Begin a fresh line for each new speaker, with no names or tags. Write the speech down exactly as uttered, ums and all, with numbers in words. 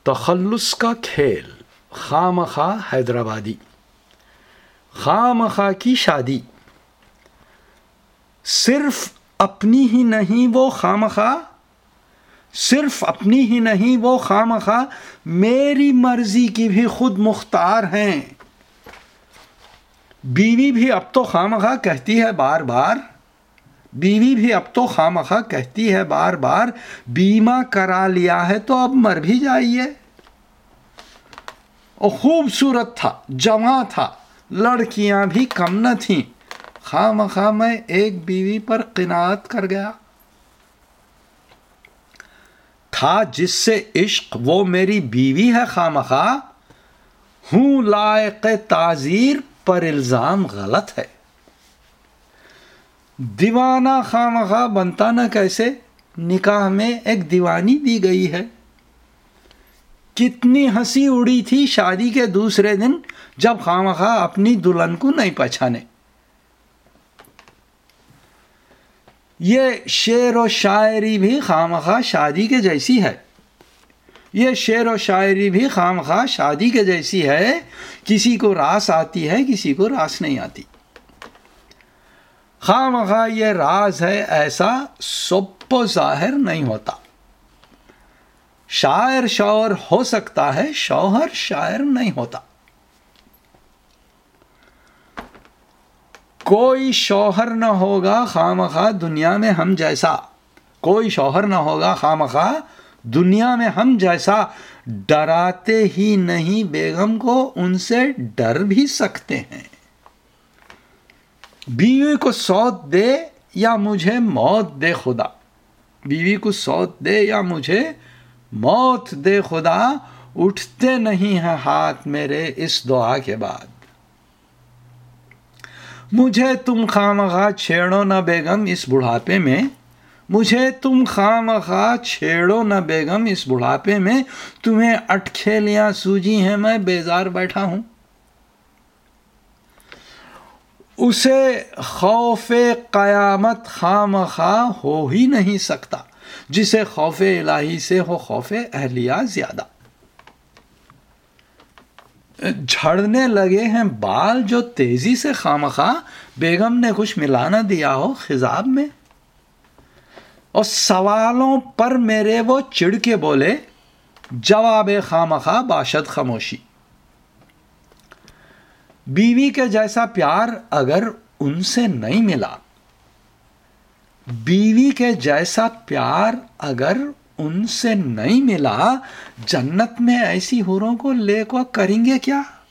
تخلص کا کھیل، خواہ مخواہ حیدرآبادی، خواہ مخواہ کی شادی، صرف اپنی ہی نہیں وہ خواہ مخواہ، صرف اپنی ہی نہیں وہ خواہ مخواہ میری مرضی کی بھی خود مختار ہیں۔ بیوی بھی اب تو خواہ مخواہ کہتی ہے بار بار، بیوی بھی اب تو خواہ مخواہ کہتی ہے بار بار، بیمہ کرا لیا ہے تو اب مر بھی جائیے۔ اور خوبصورت تھا، جواں تھا، لڑکیاں بھی کم نہ تھیں، خواہ مخواہ میں ایک بیوی پر قناعت کر گیا۔ تھا جس سے عشق وہ میری بیوی ہے خواہ مخواہ، ہوں لائق تعزیر پر الزام غلط ہے۔ دیوانہ خواہ مخواہ بنتا نہ کیسے، نکاح میں ایک دیوانی دی گئی ہے۔ کتنی ہنسی اڑی تھی شادی کے دوسرے دن جب خواہ مخواہ اپنی دلہن کو نہیں پہچانے۔ یہ شعر و شاعری بھی خواہ مخواہ شادی کے جیسی ہے، یہ شعر و شاعری بھی خواہ مخواہ شادی کے جیسی ہے، کسی کو راس آتی ہے، کسی کو راس نہیں آتی۔ خواہ مخواہ یہ راز ہے ایسا سب و ظاہر نہیں ہوتا، شاعر شوہر ہو سکتا ہے، شوہر شاعر نہیں ہوتا۔ کوئی شوہر نہ ہوگا خواہ مخواہ دنیا میں ہم جیسا، کوئی شوہر نہ ہوگا خواہ مخواہ دنیا میں ہم جیسا، ڈراتے ہی نہیں بیگم کو ان سے ڈر بھی سکتے ہیں۔ بیوی کو سوت دے یا مجھے موت دے خدا، بیوی کو سوت دے یا مجھے موت دے خدا، اٹھتے نہیں ہیں ہاتھ میرے اس دعا کے بعد۔ مجھے تم خواہ مخواہ چھیڑو نہ بیگم اس بڑھاپے میں، مجھے تم خواہ مخواہ چھیڑو نہ بیگم اس بڑھاپے میں، تمہیں اٹکھیلیاں سوجی ہیں میں بیزار بیٹھا ہوں۔ اسے خوف قیامت خواہ مخواہ ہو ہی نہیں سکتا، جسے خوف الہی سے ہو خوف اہلیہ زیادہ۔ جھڑنے لگے ہیں بال جو تیزی سے خواہ مخواہ، بیگم نے کچھ ملا نہ دیا ہو خضاب میں، اور سوالوں پر میرے وہ چڑ کے بولے، جواب خواہ مخواہ باشد خاموشی۔ بیوی کے جیسا پیار اگر ان سے نہیں ملا، بیوی کے جیسا پیار اگر ان سے نہیں ملا، جنت میں ایسی حوروں کو لے کو کریں گے کیا؟